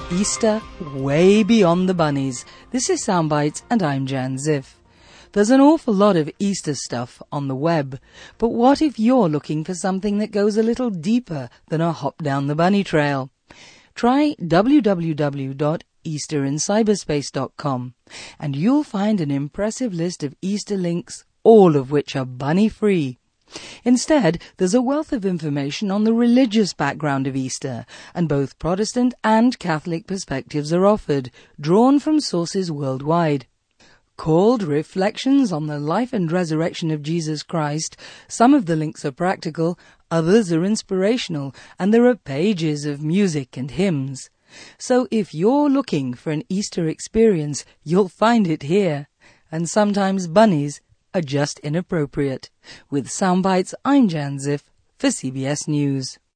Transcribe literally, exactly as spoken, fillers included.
Easter way beyond the bunnies. This is Soundbites and I'm Jan Ziff. There's an awful lot of Easter stuff on the web, but what if you're looking for something that goes a little deeper than a hop down the bunny trail? Try w w w dot easter in cyberspace dot com and you'll find an impressive list of Easter links, all of which are bunny-free. Instead, there's a wealth of information on the religious background of Easter, and both Protestant and Catholic perspectives are offered, drawn from sources worldwide. Called Reflections on the Life and Resurrection of Jesus Christ, some of the links are practical, others are inspirational, and there are pages of music and hymns. So if you're looking for an Easter experience, you'll find it here. And sometimes bunnies are just inappropriate. With Soundbites, I'm Jan Ziff for C B S News.